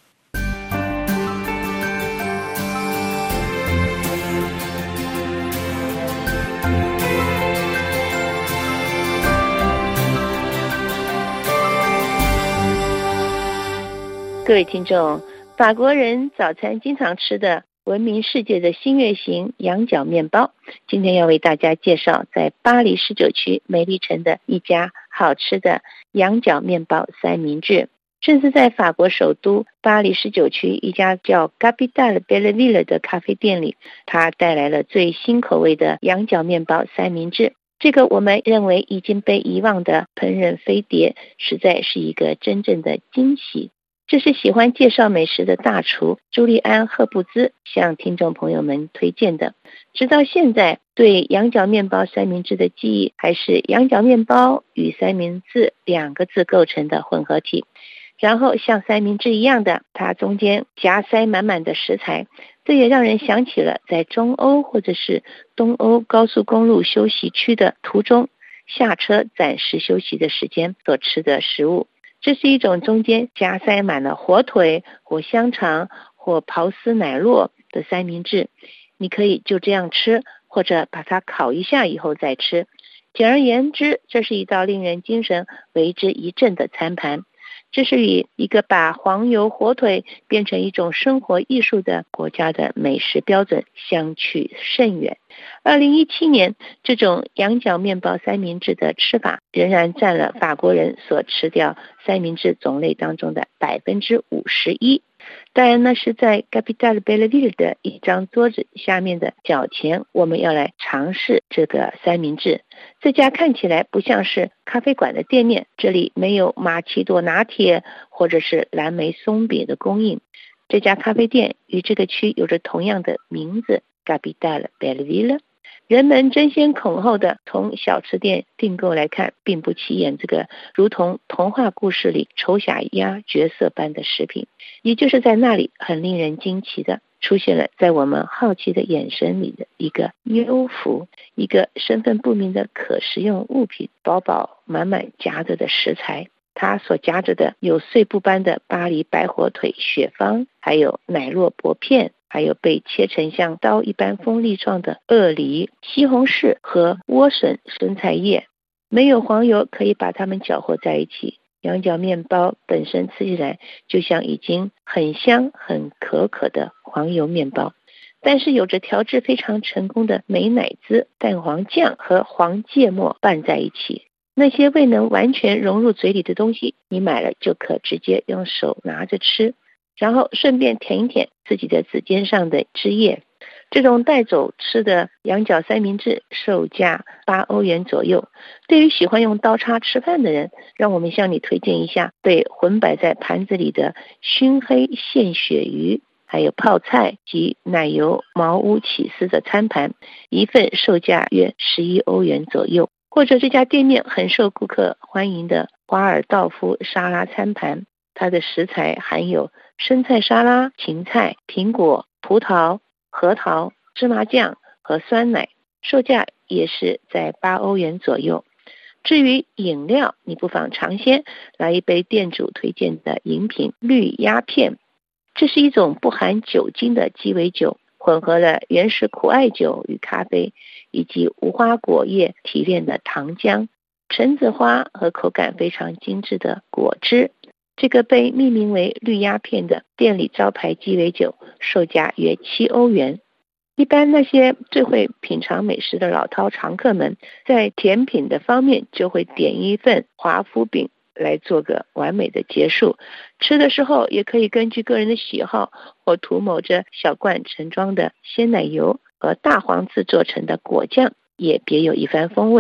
各位听众，法国人早餐经常吃的闻名世界的新月形羊角面包，今天要为大家介绍在巴黎十九区美丽城的一家好吃的羊角面包三明治。甚至在法国首都巴黎十九区一家叫 Capitale Belleville 的咖啡店里，它带来了最新口味的羊角面包三明治。这个我们认为已经被遗忘的烹饪飞碟，实在是一个真正的惊喜。这是喜欢介绍美食的大厨朱利安·赫布兹向听众朋友们推荐的。直到现在，对羊角面包三明治的记忆还是羊角面包与三明治两个字构成的混合体，然后像三明治一样的，它中间夹塞满满的食材，这也让人想起了在中欧或者是东欧高速公路休息区的途中下车暂时休息的时间所吃的食物。这是一种中间夹塞满了火腿或香肠或刨丝奶酪的三明治，你可以就这样吃，或者把它烤一下以后再吃。简而言之，这是一道令人精神为之一振的餐盘。这是与一个把黄油火腿变成一种生活艺术的国家的美食标准相去甚远。二零一七年，这种羊角面包三明治的吃法仍然占了法国人所吃掉三明治种类当中的百分之五十一。当然呢，是在 Capitale Belleville 的一张桌子下面的角前，我们要来尝试这个三明治。这家看起来不像是咖啡馆的店面，这里没有玛奇朵拿铁或者是蓝莓松饼的供应。这家咖啡店与这个区有着同样的名字 Capitale Belleville。人们争先恐后的从小吃店订购来看，并不起眼这个如同童话故事里丑小鸭角色般的食品，也就是在那里很令人惊奇的出现了在我们好奇的眼神里的一个幽浮，一个身份不明的可食用物品，饱饱满满夹着的食材。它所夹着的有碎布般的巴黎白火腿雪芳，还有奶酪薄片，还有被切成像刀一般锋利状的鳄梨、西红柿和莴笋生菜叶。没有黄油可以把它们搅和在一起，羊角面包本身吃起来就像已经很香很可可的黄油面包，但是有着调制非常成功的美乃滋、蛋黄酱和黄芥末拌在一起。那些未能完全融入嘴里的东西，你买了就可直接用手拿着吃，然后顺便舔一舔自己的指尖上的汁液。这种带走吃的羊角三明治售价八欧元左右。对于喜欢用刀叉吃饭的人，让我们向你推荐一下被混摆在盘子里的熏黑现鳕鱼，还有泡菜及奶油茅屋起司的餐盘，一份售价约十一欧元左右。或者这家店面很受顾客欢迎的华尔道夫沙拉餐盘，它的食材含有生菜沙拉、芹菜、苹果、葡萄、核桃、芝麻酱和酸奶，售价也是在八欧元左右。至于饮料，你不妨尝鲜来一杯店主推荐的饮品绿鸦片。这是一种不含酒精的鸡尾酒，混合了原始苦艾酒与咖啡，以及无花果叶提炼的糖浆、橙子花和口感非常精致的果汁。这个被命名为绿鸦片的店里招牌鸡尾酒，售价约七欧元。一般那些最会品尝美食的老饕常客们，在甜品的方面就会点一份华夫饼来做个完美的结束。吃的时候也可以根据个人的喜好，或涂抹着小罐盛装的鲜奶油和大黄制作成的果酱，也别有一番风味。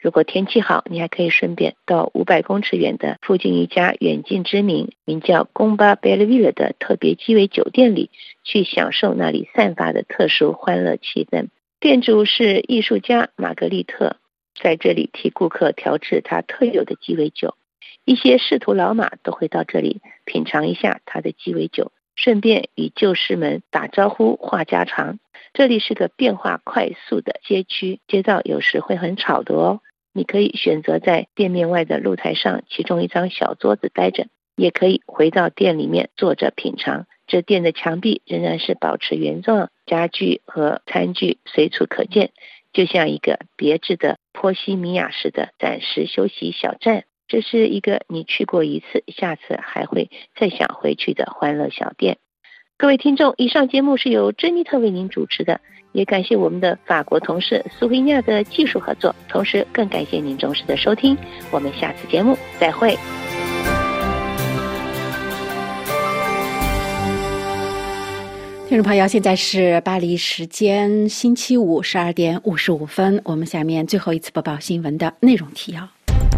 如果天气好，你还可以顺便到五百公尺远的附近一家远近知名名叫贡巴贝勒维勒的特别鸡尾酒店里，去享受那里散发的特殊欢乐气氛。店主是艺术家玛格丽特，在这里替顾客调制他特有的鸡尾酒。一些仕途老马都会到这里品尝一下他的鸡尾酒，顺便与旧识们打招呼话家常。这里是个变化快速的街区，街道有时会很吵的哦。你可以选择在店面外的露台上其中一张小桌子待着，也可以回到店里面坐着品尝。这店的墙壁仍然是保持原状，家具和餐具随处可见，就像一个别致的波西米亚式的暂时休息小站。这是一个你去过一次，下次还会再想回去的欢乐小店。各位听众，以上节目是由珍妮特为您主持的，也感谢我们的法国同事苏菲亚的技术合作，同时更感谢您忠实的收听。我们下次节目再会。
听众朋友，现在是巴黎时间星期五十二点五十五分，我们下面最后一次播报新闻的内容提要。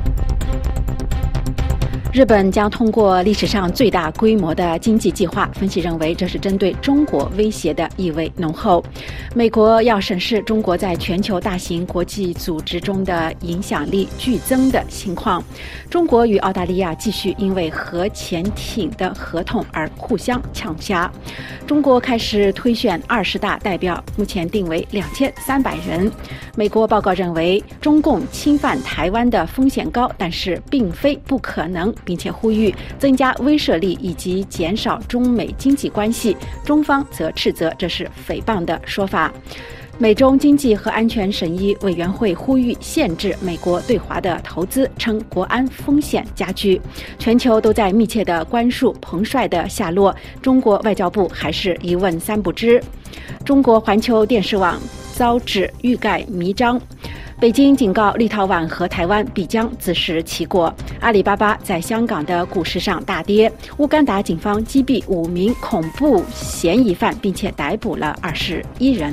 日本将通过历史上最大规模的经济计划，分析认为这是针对中国威胁的意味浓厚。美国要审视中国在全球大型国际组织中的影响力剧增的情况。中国与澳大利亚继续因为核潜艇的合同而互相抢虾。中国开始推选二十大代表，目前定为两千三百人。美国报告认为，中共侵犯台湾的风险高，但是并非不可能，并且呼吁增加威慑力以及减少中美经济关系。中方则斥责这是诽谤的说法。美中经济和安全审议委员会呼吁限制美国对华的投资，称国安风险加剧。全球都在密切地关注彭帅的下落，中国外交部还是一问三不知。中国环球电视网遭指欲盖弥彰。北京警告立陶宛和台湾必将自食其果。阿里巴巴在香港的股市上大跌。乌干达警方击毙五名恐怖嫌疑犯，并且逮捕了二十一人。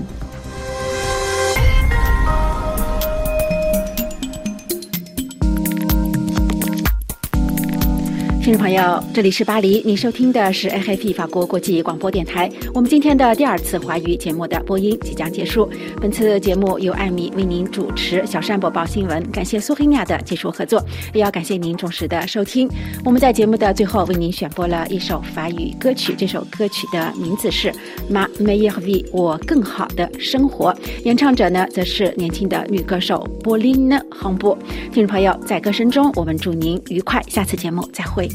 听众朋友，这里是巴黎，你收听的是 A F P 法国国际广播电台。我们今天的第二次华语节目的播音即将结束。本次节目由艾米为您主持，小山播报新闻，感谢苏黑亚的技术合作，也要感谢您忠实的收听。我们在节目的最后为您选播了一首法语歌曲，这首歌曲的名字是 Ma meilleure vie， 我更好的生活，演唱者呢则是年轻的女歌手波琳娜·亨波。听众朋友，在歌声中我们祝您愉快，下次节目再会。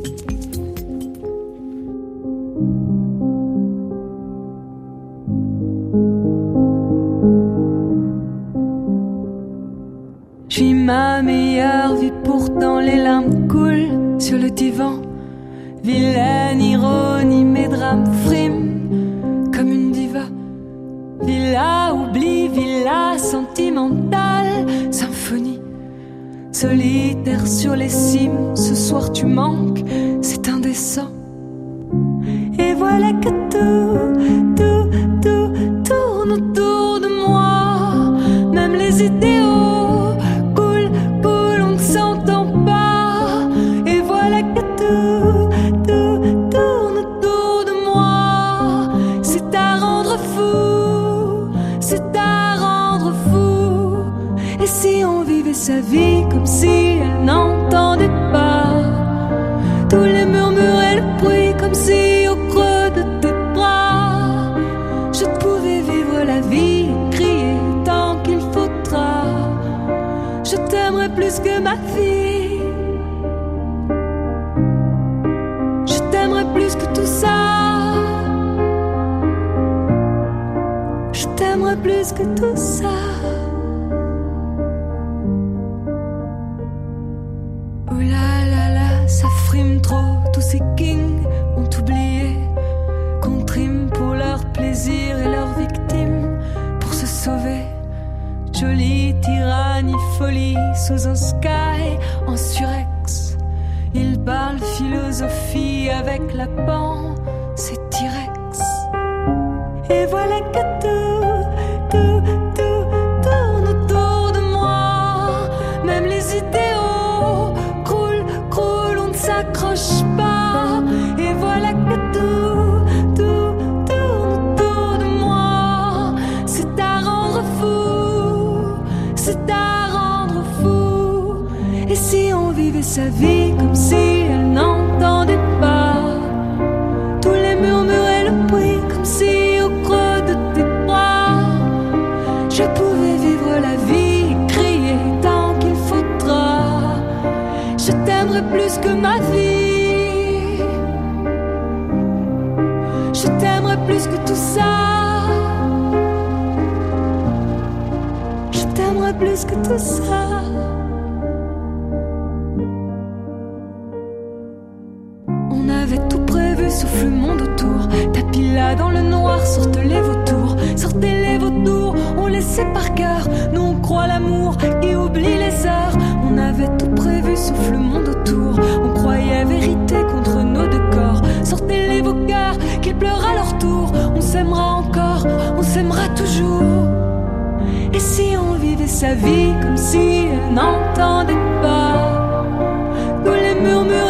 Puis ma meilleure vie, pourtant les larmes coulent sur le divan. Vilaine ironie, mes drames friment comme une diva. Villa oubli, villa sentimentale, symphonie solitaire sur les cimes. Ce soir tu manques, c'est indécent. Et voilà que tout, tout, tout tourne autour de moi. Même les idéaux coulent, coulent, on ne s'entend pas. Et voilà que tout, tout tourne autour de moi. C'est à rendre fou, c'est à rendre fou. Et si on vivait sa vie comme si elle n'entendait pas tous les murmures et le bruit, comme si au creux de tes bras je pouvais vivre la vie et crier tant qu'il faudra. Je t'aimerai plus que ma fille, je t'aimerai plus que tout ça, je t'aimerai plus que tout ça. Oh là là là, ça frime trop, tous ces kings ont oublié qu'on trime pour leur plaisir et leurs victimes pour se sauver. Jolie tyrannie, folie sous un sky en surex. Ils parlent philosophie avec la pensée T-Rex. Et voilà que tout, tout, tout tourne autour de moi. sa vie comme si elle n'entendait pas. Tous les murmures et le bruit comme si au creux de tes bras je pouvais vivre la vie et crier tant qu'il faudra. Je t'aimerai plus que ma vie. Je t'aimerai plus que tout ça. Je t'aimerai plus que tout ça. On avait tout prévu sauf le monde autour. Tapis là dans le noir, sortent les vautours. Sortez les vautours, on les sait par cœur. Nous on croit l'amour et oublie les heures. On avait tout prévu sauf le monde autour. On croyait vérité contre nos deux corps. Sortez les beaux cœurs, qu'ils pleurent à leur tour. On s'aimera encore, on s'aimera toujours. Et si on vivait sa vie comme si elle n'entendait pas tous les murmures